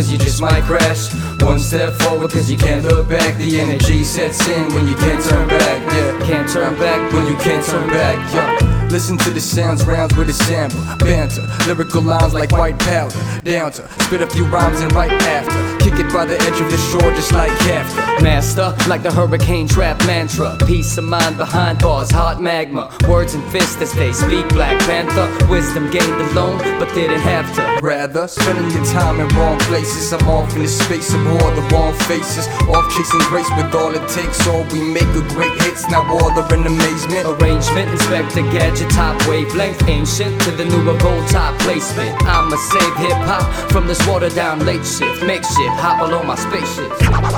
cause you just might crash. One step forward cause you can't look back. The energy sets in when you can't turn back. Yeah, can't turn back when you can't turn back. Yo, listen to the sounds, rounds with a sample. Banter, lyrical lines like white powder. Down to spit a few rhymes and right after. Kick it by the edge of the shore just like Kafka. Master, like the hurricane trap mantra. Peace of mind behind bars, hot magma. Words and fists as they speak, Black Panther. Wisdom gained alone, but didn't have to. Rather, spending your time in wrong places. I'm off in the space of war, the wrong faces. Off chasing grace with all it takes. All we make are great hits, now all are in amazement. Arrangement, inspect the gadget, top wavelength. Ancient to the new of old top placement. I'ma save hip-hop from this watered down late shift. Makeshift, hop along my spaceship.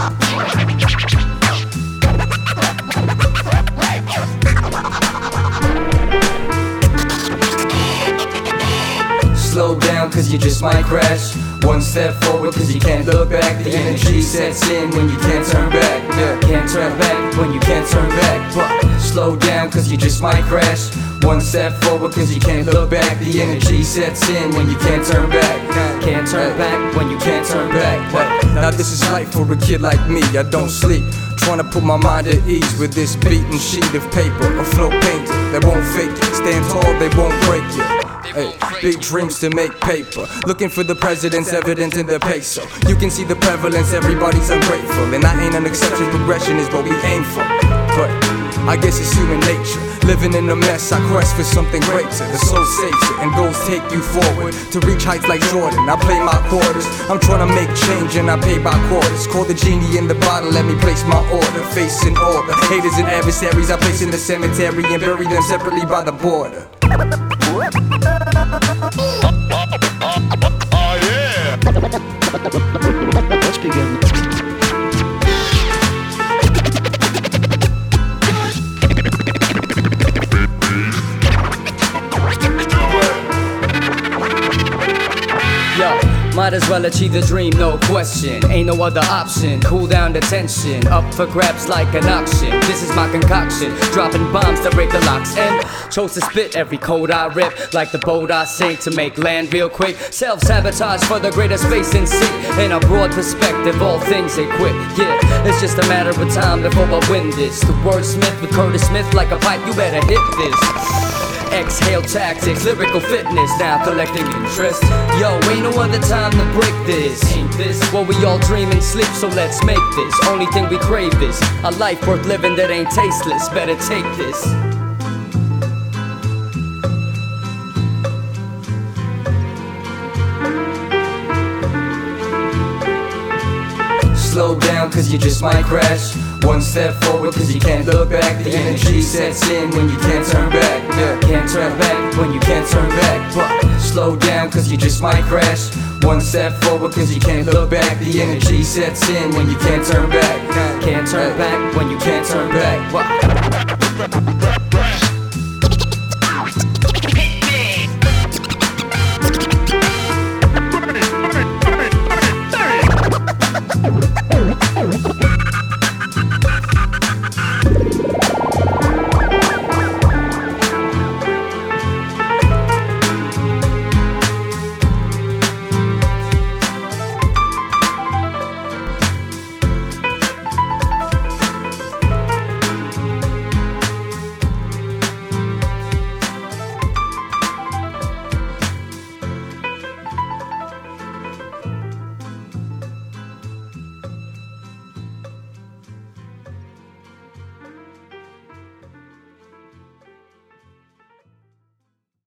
Slow down cause you just might crash. One step forward cause you can't look back. The energy sets in when you can't turn back. Yeah, can't turn back when you can't turn back. But slow down cause you just might crash. One step forward cause you can't look back. The energy sets in when you can't turn back. Can't turn back when you can't turn back. Now this is life for a kid like me. I don't sleep, trying to put my mind at ease with this beaten sheet of paper. A flow painter that won't fake it. Stand tall, they won't break you. Hey, big dreams to make paper. Looking for the president's evidence in the peso. You can see the prevalence, everybody's ungrateful. And I ain't an exception, progression is what we aim for. But I guess it's human nature. Living in a mess, I quest for something greater. The soul saves you and goals take you forward to reach heights like Jordan. I play my quarters, I'm trying to make change and I pay by quarters. Call the genie in the bottle, let me place my order. Facing order, haters and adversaries I place in the cemetery and bury them separately by the border. Oh yeah! Let's begin. Yo, might as well achieve the dream, no question. Ain't no other option, cool down the tension. Up for grabs like an auction. This is my concoction, dropping bombs to break the locks. And chose to spit every code I rip, like the boat I sink to make land real quick. Self-sabotage for the greater space and sea. In a broad perspective, all things equip. Yeah, it's just a matter of time before I win this. The wordsmith with Curtis Smith like a pipe, you better hit this. Exhale tactics, lyrical fitness, now collecting interest. Yo, ain't no other time to break this. Ain't this what we all dream and sleep, so let's make this. Only thing we crave is a life worth living that ain't tasteless. Better take this. Slow down cause you just might crash. One step forward cause you can't look back. The energy sets in when you can't turn back. Yeah, can't turn back when you can't turn back. But slow down cause you just might crash. One step forward cause you can't look back. The energy sets in when you can't turn back. Can't turn back when you can't turn back.